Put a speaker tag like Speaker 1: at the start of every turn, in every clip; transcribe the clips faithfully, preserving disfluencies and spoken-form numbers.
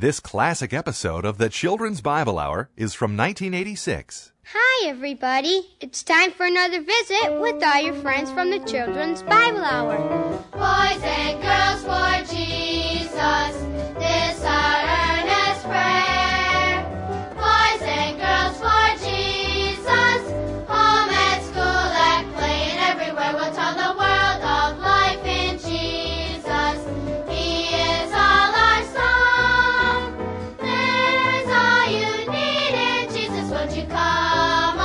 Speaker 1: This classic episode of the Children's Bible Hour is from nineteen eighty-six.
Speaker 2: Hi, everybody. It's time for another visit with all your friends from the Children's Bible Hour.
Speaker 3: Boys and girls for Jesus, this our earnest prayer. Boys and girls for Jesus, home at school, at play, and everywhere. We'll tell the world of life in Jesus. He is all our song. There's all you need in Jesus. Won't you come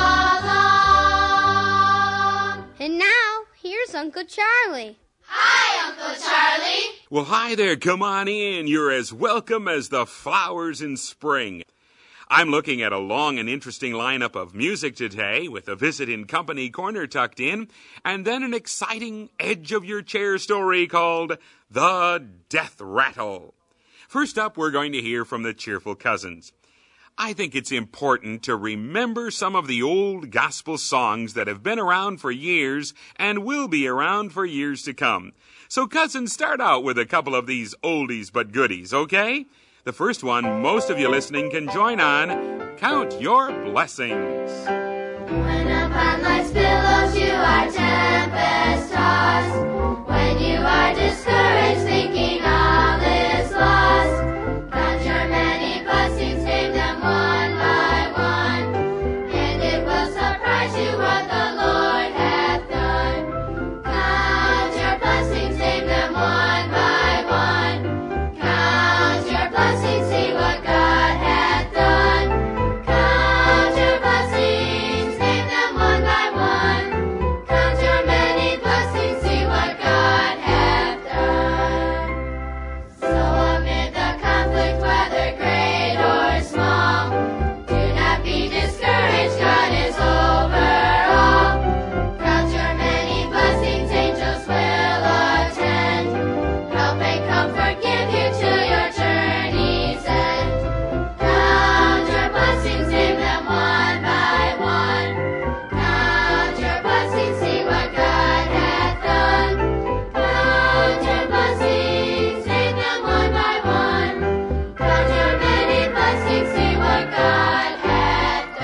Speaker 3: along?
Speaker 2: And now, here's Uncle Charlie.
Speaker 3: Hi, Uncle Charlie.
Speaker 4: Well, hi there. Come on in. You're as welcome as the flowers in spring. I'm looking at a long and interesting lineup of music today with a visit in Company Corner tucked in, and then an exciting edge-of-your-chair story called The Death Rattle. First up, we're going to hear from the Cheerful Cousins. I think it's important to remember some of the old gospel songs that have been around for years and will be around for years to come. So, cousins, start out with a couple of these oldies but goodies, okay? The first one, most of you listening can join on, Count Your Blessings.
Speaker 3: When upon life's billows you are tempest-tossed, when you are discouraged thinking all is lost, count your many blessings, name them one by one, and it will surprise you what the Lord hath done. Count your blessings, name them one by one. Count your blessings, see what God hath done. Count your blessings, name them one by one. Count your many blessings, see what God hath done. So amid the conflict, whether great or small, do not be discouraged, God is over all. Count your many blessings, angels will attend, help and comfort give you till your journey's end. Count your blessings, name them one by one. Count your blessings, see what God hath done. Count your blessings, name them one by one. Count your many blessings, see what God hath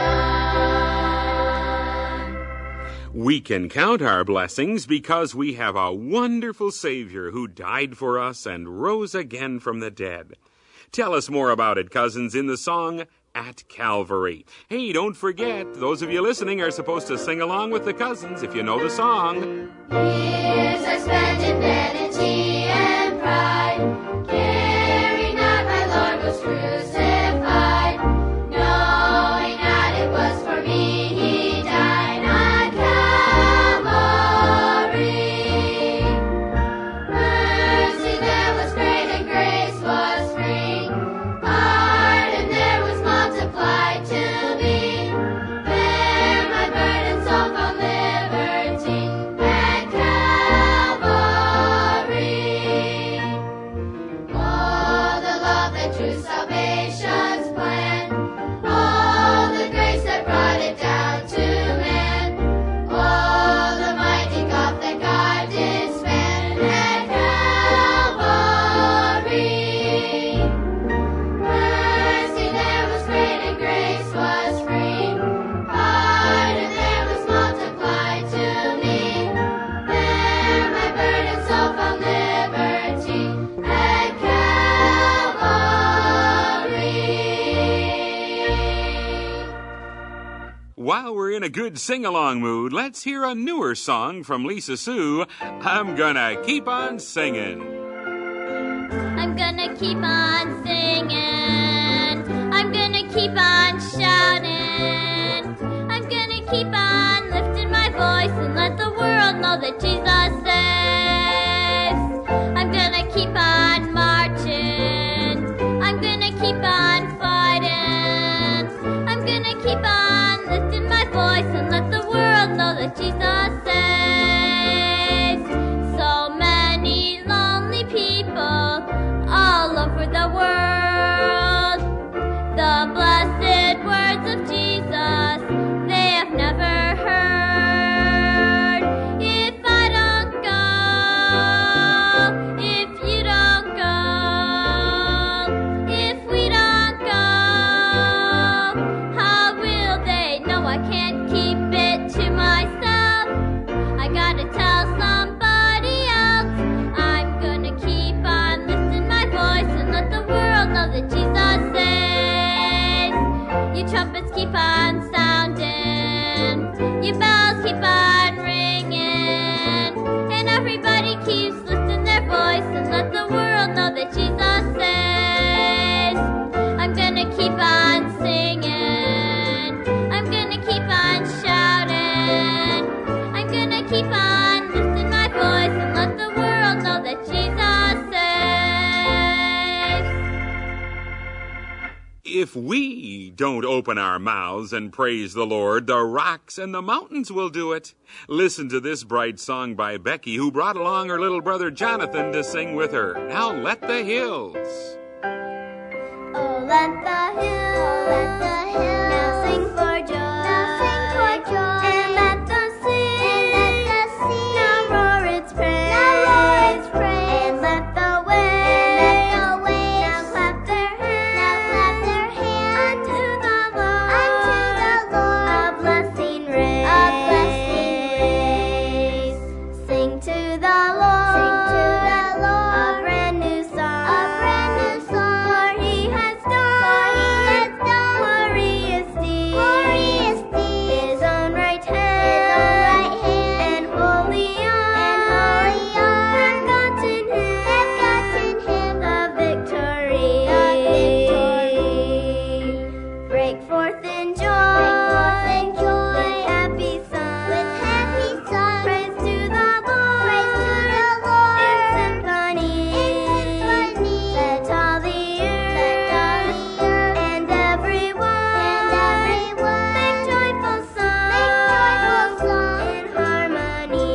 Speaker 3: done.
Speaker 4: We can count our blessings because we have a wonderful Savior who died for us and rose again from the dead. Tell us more about it, cousins, in the song At Calvary. Hey, don't forget, those of you listening are supposed to sing along with the cousins if you know the song.
Speaker 3: Here's our splendid vanity and pride. Carry not my Lord was crucified, knowing that it was for me he died on Calvary. Mercy there was great and grace was free. Pardon there was multiplied to me. There my burden soul found liberty at Calvary. Oh, the love that true salvation's plan. Oh, the grace that brought it down to man. Oh, the mighty gulf that God did span at Calvary. Mercy there was great and grace was free. Pardon there was multiplied to me. There my burden soul found liberty at Calvary.
Speaker 4: While we're in a good sing-along mood, let's hear a newer song from Lisa Sue, I'm Gonna Keep On Singing.
Speaker 5: I'm gonna keep on singing. I'm gonna keep on shouting. I'm gonna keep on lifting my voice and let the world know that Jesus saves. I'm gonna keep on marching. I'm gonna keep on fighting. I'm gonna keep on lifting my voice and let the world know that Jesus saves. So many lonely people all over the world. your trumpets keep on sounding, your bells keep on ringing, and everybody keeps lifting their voice and let the world know that Jesus saves. I'm gonna keep on singing, I'm gonna keep on shouting, I'm gonna keep on lifting my voice and let the world know that Jesus saves.
Speaker 4: If we don't open our mouths and praise the Lord, the rocks and the mountains will do it. Listen to this bright song by Becky, who brought along her little brother Jonathan to sing with her. Now let the hills.
Speaker 5: Oh, let the hills, let the hills now sing for joy, now sing for joy, and let the sea, and let the sea now roar its praise, now roar its praise, and let the waves, and let the waves now clap their hands, now clap their hands unto the Lord, unto the Lord, a blessing rain, a blessing rain. Sing to the Lord, sing to the Lord, a brand new song, a brand new song, for He has done, for He has done glorious deeds, glorious deeds. His own right hand, His own right hand, and holy arm, and holy arm have gotten Him, have gotten Him the victory, the victory. Break forth in joy, break forth in joy, with happy song, with happy song. Praise to the Lord, praise to the Lord, in symphony, in symphony. Let all the earth, let all the earth, and everyone, and everyone, make joyful song, make joyful song, in harmony,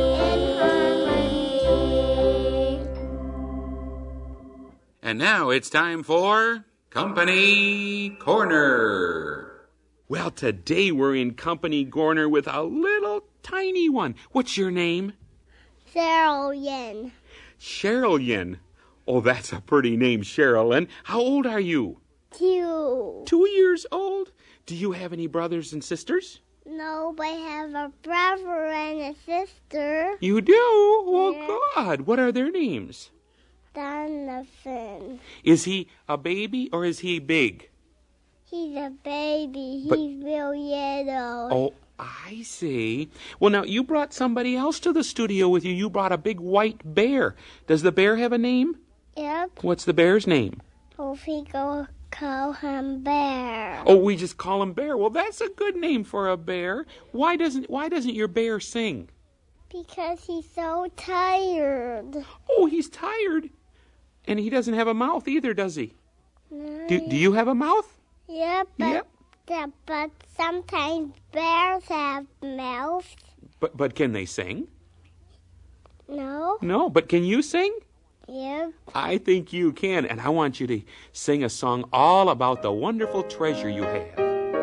Speaker 5: in harmony.
Speaker 4: And now it's time for Company Corner. Well, today we're in Company Corner with a little tiny one. What's your name?
Speaker 2: Cheryl Yin.
Speaker 4: Cheryl Yin. Oh, that's a pretty name, Cheryl. How old are you?
Speaker 2: Two.
Speaker 4: Two years old? Do you have any brothers and sisters?
Speaker 2: No, but I have a brother and a sister.
Speaker 4: You do? Well,
Speaker 2: Yeah.
Speaker 4: good. What are their names?
Speaker 2: Jonathan.
Speaker 4: Is he a baby or is he big?
Speaker 2: He's a baby.
Speaker 4: But-
Speaker 2: He's real yellow.
Speaker 4: Oh, I see. Well, now, you brought somebody else to the studio with you. You brought a big white bear. Does the bear have a name?
Speaker 2: Yep.
Speaker 4: What's the bear's name?
Speaker 2: If we go call him Bear.
Speaker 4: Oh, we just call him Bear. Well, that's a good name for a bear. Why doesn't Why doesn't your bear sing?
Speaker 2: Because he's so tired.
Speaker 4: Oh, he's tired. And he doesn't have a mouth either, does he?
Speaker 2: No.
Speaker 4: Do, do you have a mouth?
Speaker 2: Yep, but,
Speaker 4: Yep.
Speaker 2: the- but sometimes bears have mouths.
Speaker 4: But but can they sing?
Speaker 2: No?
Speaker 4: No, but can you sing?
Speaker 2: Yep.
Speaker 4: I think you can, and I want you to sing a song all about the wonderful treasure you have.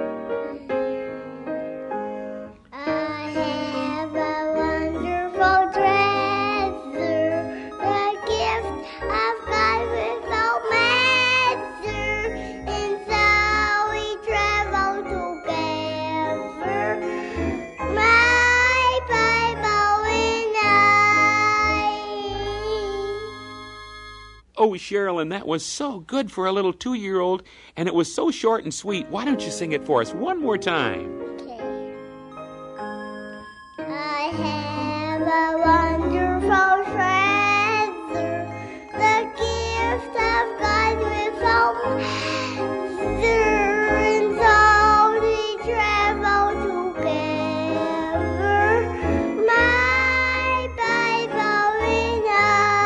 Speaker 2: I have a wonderful treasure, the gift of God without measure, and so we travel together, my Bible and I.
Speaker 4: Oh, Sherilyn, that was so good for a little two-year-old, and it was so short and sweet. Why don't you sing it for us one more time?
Speaker 2: Okay. I have a wonderful treasure, the gift of God without measure, and so we travel together, my Bible and I.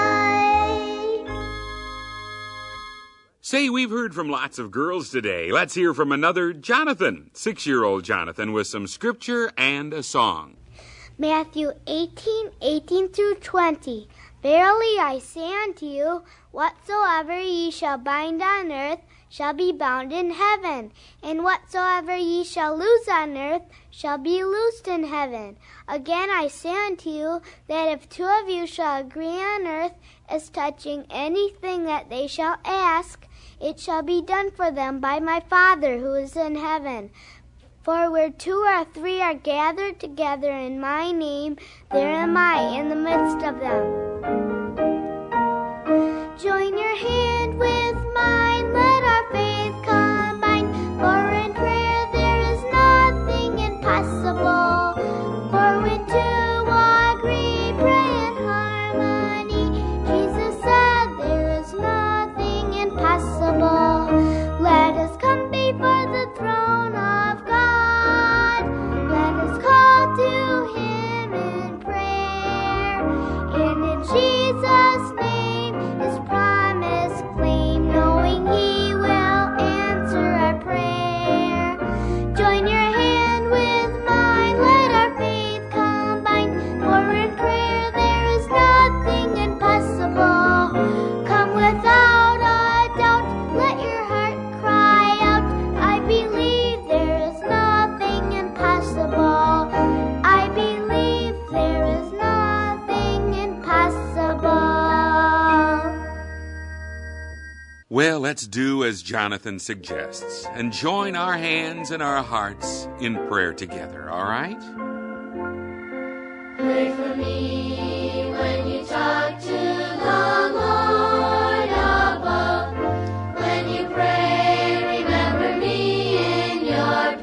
Speaker 4: Say, we've heard from lots of girls today. Let's hear from another Jonathan, six-year-old Jonathan, with some scripture and a song.
Speaker 2: Matthew eighteen, eighteen through twenty. Verily I say unto you, whatsoever ye shall bind on earth shall be bound in heaven, and whatsoever ye shall loose on earth shall be loosed in heaven. Again I say unto you, that if two of you shall agree on earth as touching anything that they shall ask, it shall be done for them by my Father who is in heaven. For where two or three are gathered together in my name, there am I in the midst of them. Join your hand with mine, let our faith combine, for in prayer there
Speaker 4: let's do as Jonathan suggests and join our hands and our hearts in prayer together, all right?
Speaker 3: Pray for me when you talk to the Lord above. When you pray, remember me in your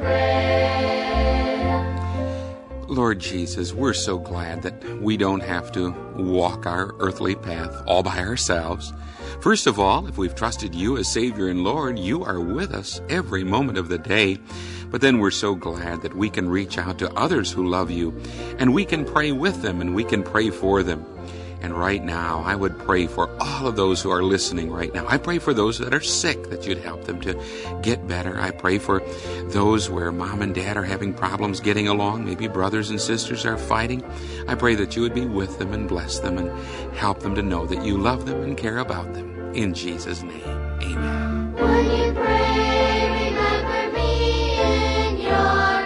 Speaker 3: prayer.
Speaker 4: Lord Jesus, we're so glad that we don't have to walk our earthly path all by ourselves. First of all, if we've trusted you as Savior and Lord, you are with us every moment of the day. But then we're so glad that we can reach out to others who love you, and we can pray with them, and we can pray for them. And right now, I would pray for all of those who are listening right now. I pray for those that are sick, that you'd help them to get better. I pray for those where mom and dad are having problems getting along. Maybe brothers and sisters are fighting. I pray that you would be with them and bless them and help them to know that you love them and care about them. In Jesus' name, amen.
Speaker 3: When you pray, remember me in your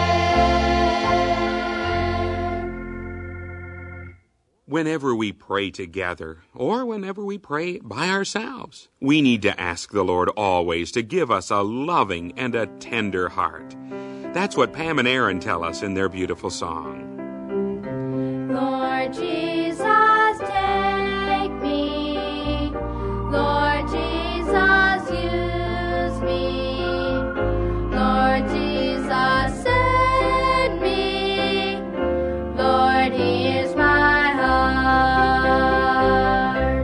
Speaker 3: prayer.
Speaker 4: Whenever we pray together, or whenever we pray by ourselves, we need to ask the Lord always to give us a loving and a tender heart. That's what Pam and Aaron tell us in their beautiful song.
Speaker 5: Lord Jesus, take me. Lord Jesus, use me. Lord Jesus, send me. Lord, here's my heart.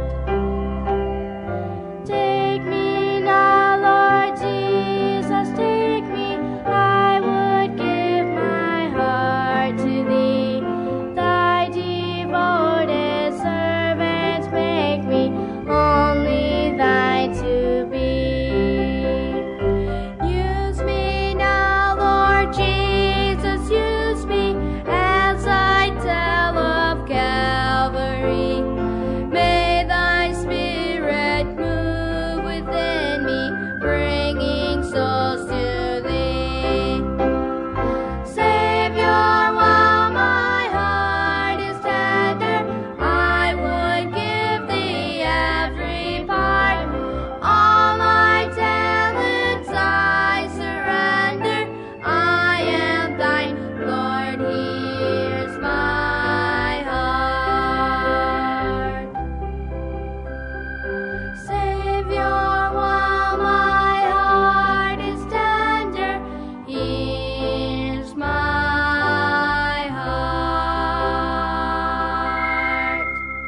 Speaker 5: Take me now, Lord Jesus, take me. I would give my heart to thee. Thy devoted servant, make me only thine to be. Use me now, Lord Jesus, use me as I tell of Calvary. May thy Spirit move within me, bringing souls to thee. Savior, while my heart is tender, I would give thee every part. All my talents I surrender. I am thine, Lord, here's my heart. Savior, while my heart is tender, here's my heart.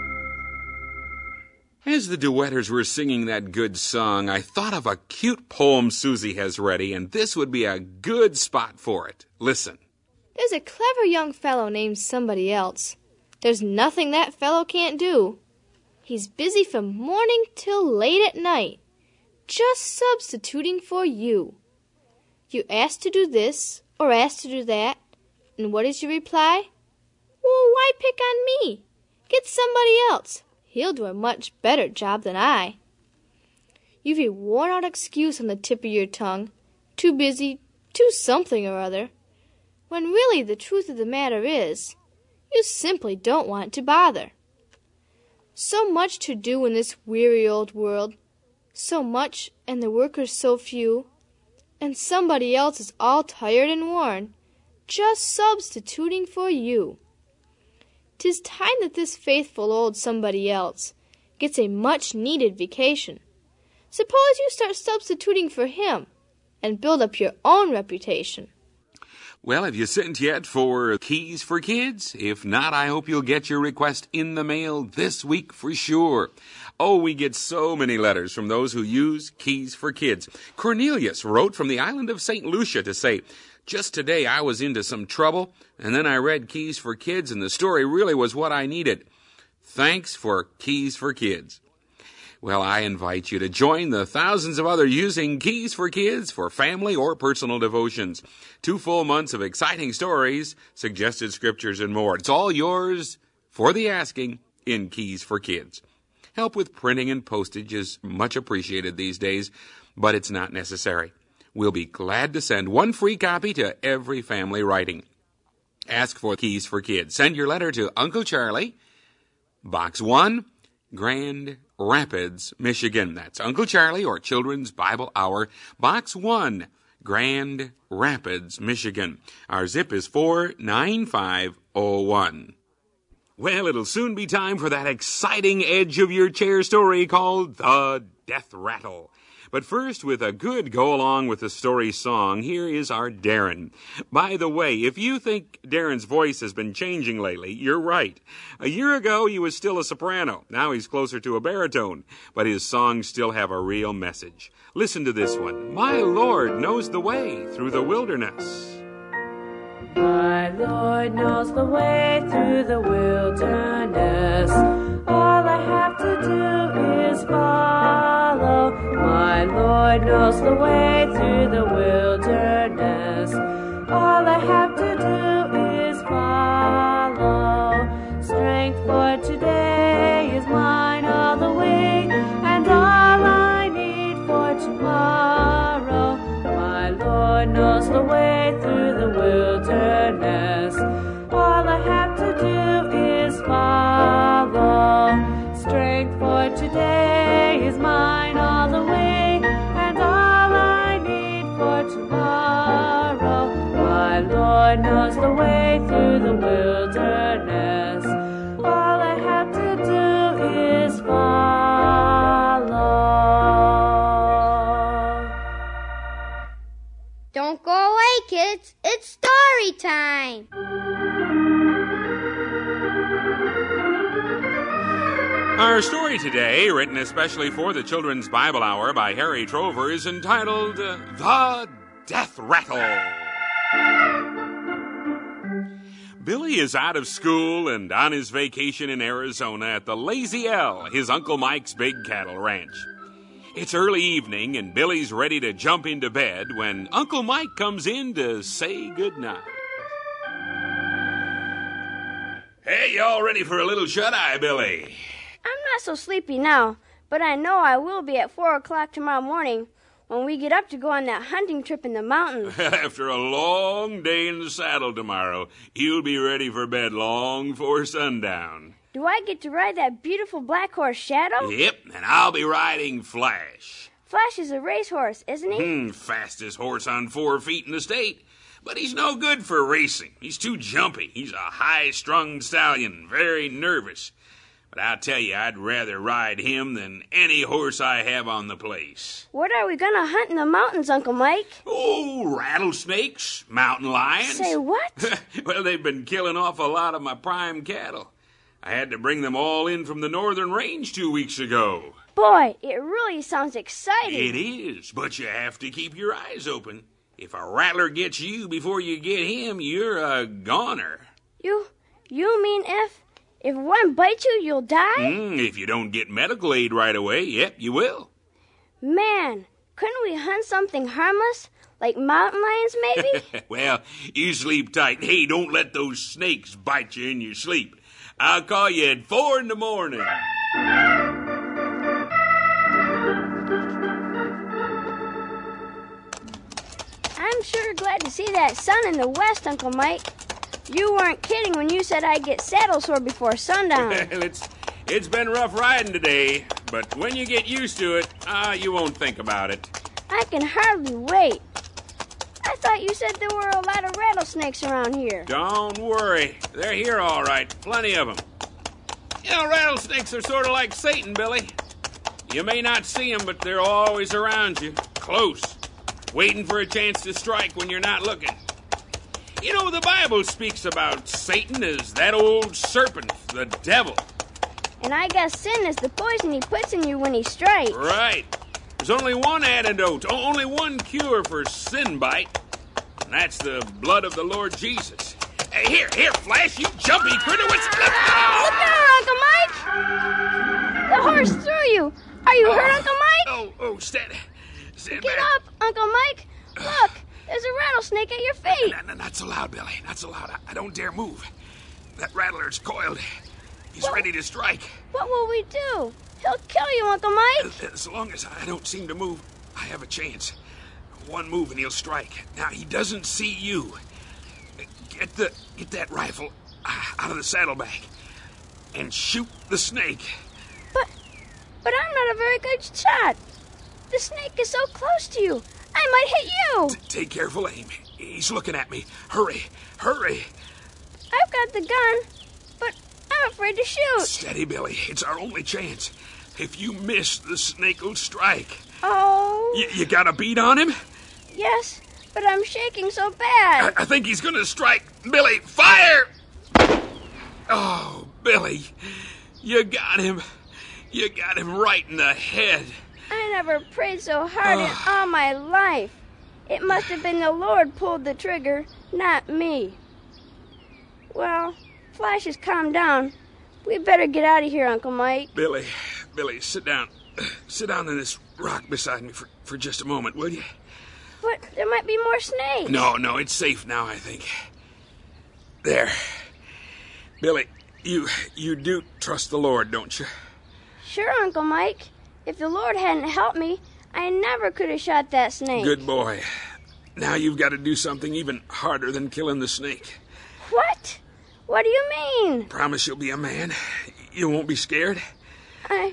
Speaker 4: As the duetters were singing that good song, I thought of a cute poem Susie has ready, and this would be a good spot for it. Listen.
Speaker 6: There's a clever young fellow named Somebody Else. There's nothing that fellow can't do. He's busy from morning till late at night, just substituting for you. You ask to do this or ask to do that, and what is your reply? Well, why pick on me? Get somebody else. He'll do a much better job than I. You've a worn-out excuse on the tip of your tongue. Too busy, too something or other. When really the truth of the matter is, you simply don't want to bother. So much to do in this weary old world. So much, and the workers so few. And somebody else is all tired and worn, just substituting for you. 'Tis time that this faithful old somebody else gets a much-needed vacation. Suppose you start substituting for him and build up your own reputation.
Speaker 4: Well, have you sent yet for Keys for Kids? If not, I hope you'll get your request in the mail this week for sure. Oh, we get so many letters from those who use Keys for Kids. Cornelius wrote from the island of Saint Lucia to say, just today I was into some trouble, and then I read Keys for Kids, and the story really was what I needed. Thanks for Keys for Kids. Well, I invite you to join the thousands of others using Keys for Kids for family or personal devotions. Two full months of exciting stories, suggested scriptures, and more. It's all yours for the asking in Keys for Kids. Help with printing and postage is much appreciated these days, but it's not necessary. We'll be glad to send one free copy to every family writing. Ask for Keys for Kids. Send your letter to Uncle Charlie, Box one, Grand Rapids, Michigan. That's Uncle Charlie or Children's Bible Hour, Box one, Grand Rapids, Michigan. Our zip is four nine five oh one. Well, it'll soon be time for that exciting edge of your chair story called The Death Rattle. But first, with a good go-along with the story song, here is our Darren. By the way, if you think Darren's voice has been changing lately, you're right. A year ago, he was still a soprano. Now he's closer to a baritone. But his songs still have a real message. Listen to this one. My Lord knows the way through the wilderness.
Speaker 7: My Lord knows the way through the wilderness. All I have to do is follow. My Lord knows the way through the wilderness. All I have to do is follow. Strength for today is mine all the way, and all I need for tomorrow. My Lord knows the way through the wilderness. All I have to do is follow. Strength for today is mine all the way, and all I need for tomorrow. My Lord knows the way through the wilderness. All I have to do is follow.
Speaker 2: Don't go away, kids. It's story time.
Speaker 4: Our story today, written especially for the Children's Bible Hour by Harry Trover, is entitled uh, The Death Rattle. Billy is out of school and on his vacation in Arizona at the Lazy L, his Uncle Mike's big cattle ranch. It's early evening and Billy's ready to jump into bed when Uncle Mike comes in to say goodnight. Hey, y'all ready for a little shut-eye, Billy?
Speaker 8: I'm not so sleepy now, but I know I will be at four o'clock tomorrow morning when we get up to go on that hunting trip in the mountains.
Speaker 4: After a long day in the saddle tomorrow, you'll be ready for bed long before sundown.
Speaker 8: Do I get to ride that beautiful black horse, Shadow?
Speaker 4: Yep, and I'll be riding Flash.
Speaker 8: Flash is a racehorse, isn't he?
Speaker 4: Hmm, fastest horse on four feet in the state. But he's no good for racing. He's too jumpy. He's a high-strung stallion, very nervous. But I'll tell you, I'd rather ride him than any horse I have on the place.
Speaker 8: What are we going to hunt in the mountains, Uncle Mike?
Speaker 4: Oh, rattlesnakes, mountain lions.
Speaker 8: Say what?
Speaker 4: Well, they've been killing off a lot of my prime cattle. I had to bring them all in from the northern range two weeks ago.
Speaker 8: Boy, it really sounds exciting.
Speaker 4: It is, but you have to keep your eyes open. If a rattler gets you before you get him, you're a goner.
Speaker 8: You, you mean if... If one bites you, you'll die?
Speaker 4: Mm, if you don't get medical aid right away, yep, you will.
Speaker 8: Man, couldn't we hunt something harmless? Like mountain lions, maybe?
Speaker 4: Well, you sleep tight. Hey, don't let those snakes bite you in your sleep. I'll call you at four in the morning.
Speaker 8: I'm sure glad to see that sun in the west, Uncle Mike. You weren't kidding when you said I'd get saddle sore before sundown.
Speaker 4: Well, it's, it's been rough riding today, but when you get used to it, ah, uh, you won't think about it.
Speaker 8: I can hardly wait. I thought you said there were a lot of rattlesnakes around here.
Speaker 4: Don't worry. They're here all right. Plenty of them. You know, rattlesnakes are sort of like Satan, Billy. You may not see them, but they're always around you. Close. Waiting for a chance to strike when you're not looking. You know, the Bible speaks about Satan as that old serpent, the devil.
Speaker 8: And I guess sin is the poison he puts in you when he strikes.
Speaker 4: Right. There's only one antidote, only one cure for sin bite, and that's the blood of the Lord Jesus. Hey, here, here, Flash, you jumpy critter. What's...
Speaker 8: Look out, Uncle Mike! The horse threw you. Are you
Speaker 4: oh,
Speaker 8: hurt, Uncle Mike?
Speaker 4: Oh, oh, stand, stand
Speaker 8: Get
Speaker 4: back.
Speaker 8: up, Uncle Mike. Look. There's a rattlesnake at your feet.
Speaker 4: No, no, no, not so loud, Billy. Not so loud. I, I don't dare move. That rattler's coiled. He's what, ready to strike.
Speaker 8: What will we do? He'll kill you, Uncle Mike.
Speaker 4: As, as long as I don't seem to move, I have a chance. One move and he'll strike. Now, he doesn't see you. Get the get that rifle out of the saddlebag and shoot the snake.
Speaker 8: But but I'm not a very good shot. The snake is so close to you. I might hit you.
Speaker 4: T- take careful aim. He's looking at me. Hurry, hurry.
Speaker 8: I've got the gun, but I'm afraid to shoot.
Speaker 4: Steady, Billy. It's our only chance. If you miss, the snake will strike.
Speaker 8: Oh.
Speaker 4: Y- you got a bead on him?
Speaker 8: Yes, but I'm shaking so bad.
Speaker 4: I, I think he's going to strike. Billy, fire! Oh, Billy, you got him. You got him right in the head.
Speaker 8: I never prayed so hard in all my life. It must have been the Lord pulled the trigger, not me. Well, Flash has calmed down. We better get out of here, Uncle Mike.
Speaker 4: Billy, Billy, sit down. Sit down on this rock beside me for, for just a moment, will you?
Speaker 8: But there might be more snakes.
Speaker 4: No, no, it's safe now, I think. There. Billy, you you do trust the Lord, don't you?
Speaker 8: Sure, Uncle Mike. If the Lord hadn't helped me, I never could have shot that snake.
Speaker 4: Good boy. Now you've got to do something even harder than killing the snake.
Speaker 8: What? What do you mean?
Speaker 4: Promise you'll be a man. You won't be scared?
Speaker 8: I...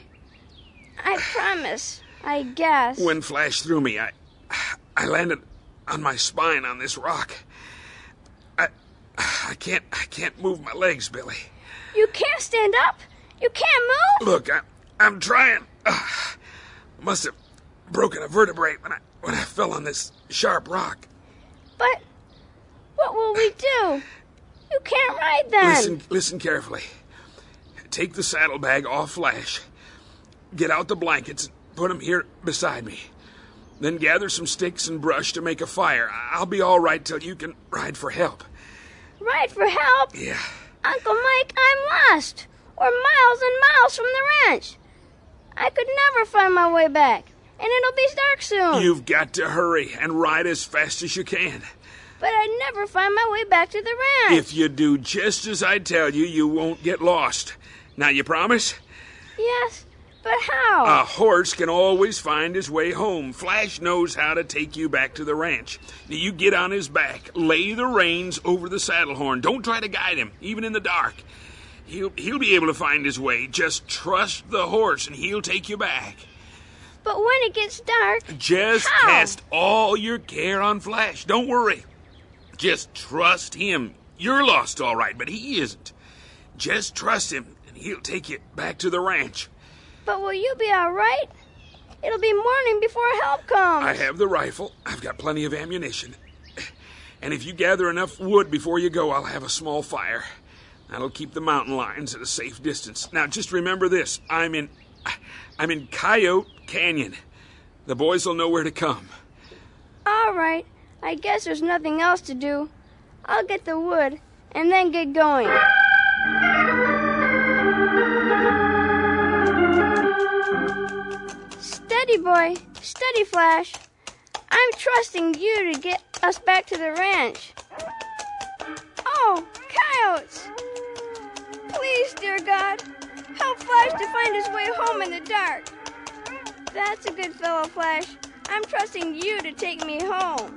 Speaker 8: I promise, I guess.
Speaker 4: When Flash threw me, I... I landed on my spine on this rock. I... I can't... I can't move my legs, Billy.
Speaker 8: You can't stand up? You can't move?
Speaker 4: Look, I, I'm trying. Uh, must have broken a vertebrae when I when I fell on this sharp rock.
Speaker 8: But what will we do? You can't ride then.
Speaker 4: Listen, listen carefully. Take the saddlebag off Flash. Get out the blankets and put them here beside me. Then gather some sticks and brush to make a fire. I'll be all right till you can ride for help.
Speaker 8: Ride for help?
Speaker 4: Yeah.
Speaker 8: Uncle Mike, I'm lost. We're miles and miles from the ranch. I could never find my way back, and it'll be dark soon.
Speaker 4: You've got to hurry and ride as fast as you can.
Speaker 8: But I'd never find my way back to the ranch.
Speaker 4: If you do just as I tell you, you won't get lost. Now, you promise?
Speaker 8: Yes, but how?
Speaker 4: A horse can always find his way home. Flash knows how to take you back to the ranch. Now, you get on his back, lay the reins over the saddle horn. Don't try to guide him, even in the dark. He'll, he'll be able to find his way. Just trust the horse, and he'll take you back.
Speaker 8: But when it gets dark...
Speaker 4: Just
Speaker 8: how?
Speaker 4: cast all your care on Flash. Don't worry. Just trust him. You're lost, all right, but he isn't. Just trust him, and he'll take you back to the ranch.
Speaker 8: But will you be all right? It'll be morning before help comes.
Speaker 4: I have the rifle. I've got plenty of ammunition. And if you gather enough wood before you go, I'll have a small fire. That'll keep the mountain lions at a safe distance. Now, just remember this. I'm in... I'm in Coyote Canyon. The boys will know where to come.
Speaker 8: All right. I guess there's nothing else to do. I'll get the wood and then get going. Steady, boy. Steady, Flash. I'm trusting you to get us back to the ranch. Oh, coyotes! Please, dear God, help Flash to find his way home in the dark. That's a good fellow, Flash. I'm trusting you to take me home.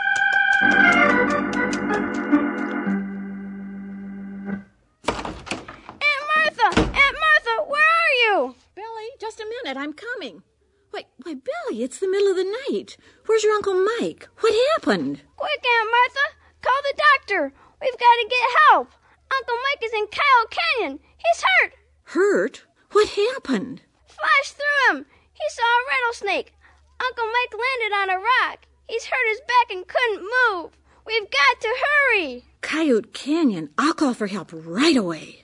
Speaker 8: Aunt Martha! Aunt Martha, where are you?
Speaker 9: Billy, just a minute. I'm coming. Why, why, Billy, it's the middle of the night. Where's your Uncle Mike? What happened?
Speaker 8: Quick, Aunt Martha! Call the doctor! We've got to get help! Uncle Mike is in Coyote Canyon! He's hurt!
Speaker 9: Hurt? What happened?
Speaker 8: Flash threw him! He saw a rattlesnake! Uncle Mike landed on a rock! He's hurt his back and couldn't move! We've got to hurry!
Speaker 9: Coyote Canyon. I'll call for help right away.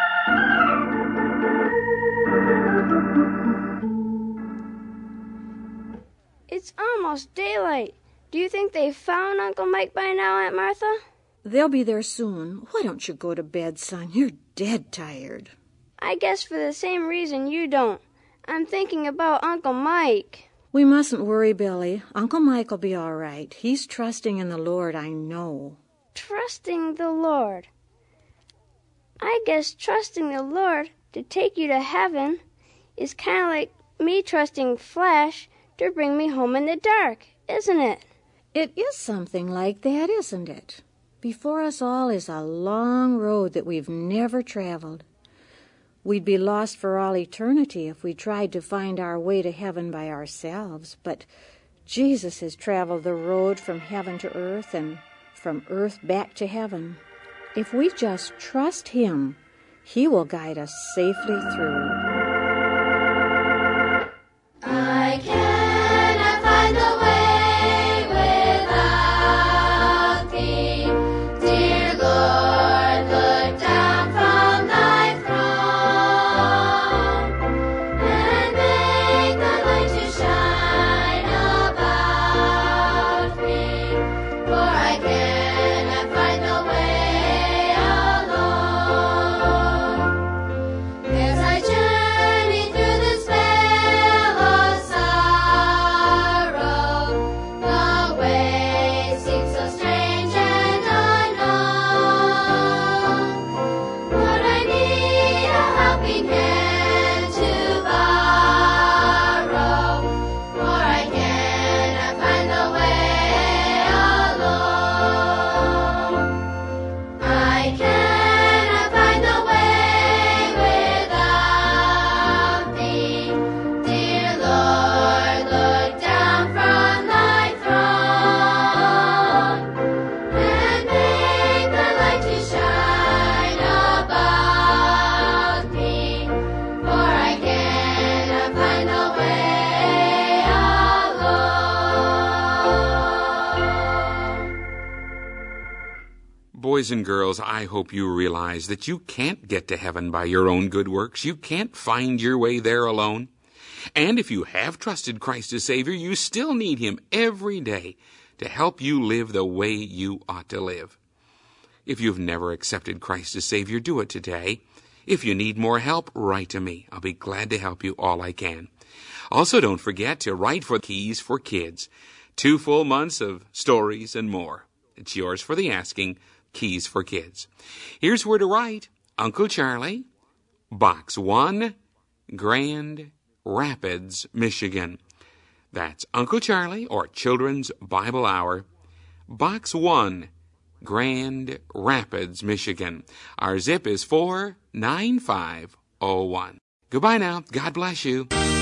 Speaker 8: It's almost daylight. Do you think they've found Uncle Mike by now, Aunt Martha?
Speaker 9: They'll be there soon. Why don't you go to bed, son? You're dead tired.
Speaker 8: I guess for the same reason you don't. I'm thinking about Uncle Mike.
Speaker 9: We mustn't worry, Billy. Uncle Mike will be all right. He's trusting in the Lord, I know.
Speaker 8: Trusting the Lord. I guess trusting the Lord to take you to heaven is kind of like me trusting Flash to bring me home in the dark, isn't it?
Speaker 9: It is something like that, isn't it? Before us all is a long road that we've never traveled.
Speaker 10: We'd be lost for all eternity if we tried to find our way to heaven by ourselves. But Jesus has traveled the road from heaven to earth and from earth back to heaven. If we just trust Him, He will guide us safely through.
Speaker 3: I cannot find the way without thee, dear Lord, look down from thy throne and make the light to shine about me, for I cannot find the way alone. As I journey through this vale of sorrow, the way seems so strange and unknown. Lord, I need a helping hand to borrow, for I cannot find the way alone. I cannot find the way without thee, dear Lord, look down from thy throne and make the light to shine about me, for I cannot find the way alone.
Speaker 4: Boys and girls, I hope you realize that you can't get to heaven by your own good works. You can't find your way there alone. And if you have trusted Christ as Savior, you still need Him every day to help you live the way you ought to live. If you've never accepted Christ as Savior, do it today. If you need more help, write to me. I'll be glad to help you all I can. Also, don't forget to write for Keys for Kids. Two full months of stories and more. It's yours for the asking, Keys for Kids. Here's where to write. Uncle Charlie, Box one, Grand Rapids, Michigan. That's Uncle Charlie or Children's Bible Hour, Box one, Grand Rapids, Michigan. Our zip is four nine five oh one. Goodbye now. God bless you.